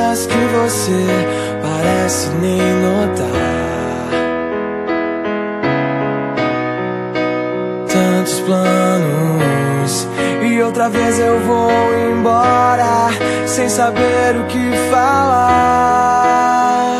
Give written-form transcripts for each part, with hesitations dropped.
coisas que você parece nem notar. Tantos planos e outra vez eu vou embora sem saber o que falar.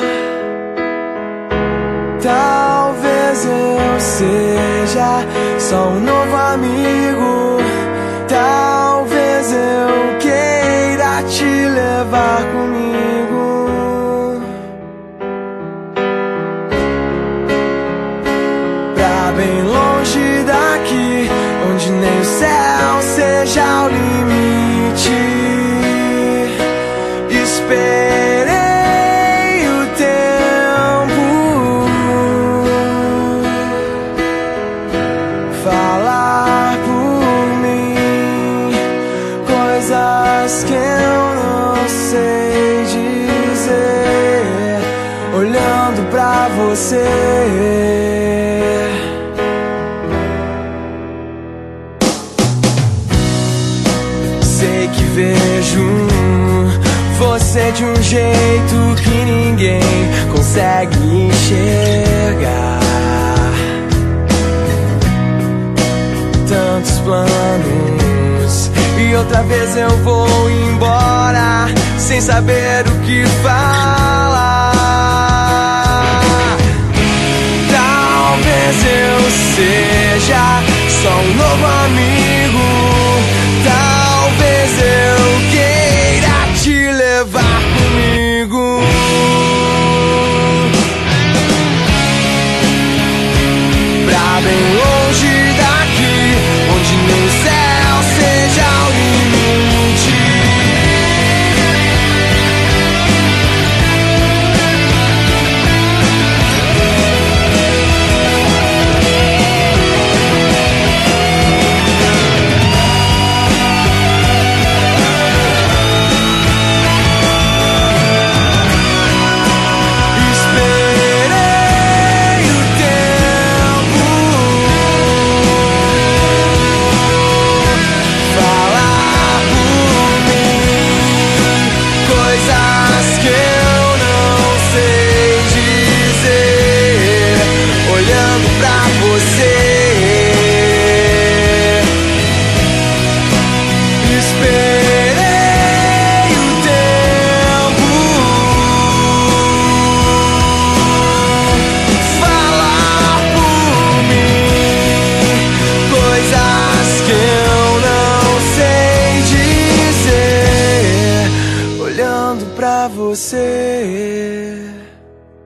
Talvez eu seja só um novo amigo. Talvez eu queira te levar comigo pra bem longe daqui, onde nem o céu seja o limite. Esperei o tempo falar por mim coisas que eu não sei dizer, olhando pra você. Sei que vejo você de um jeito que ninguém consegue enxergar. Tantos planos e outra vez eu vou embora sem saber o que falar. Talvez eu seja só um novo amigo. Talvez eu queira te levar comigo pra bem longe daqui, onde nem o céu seja o limite. Pra você.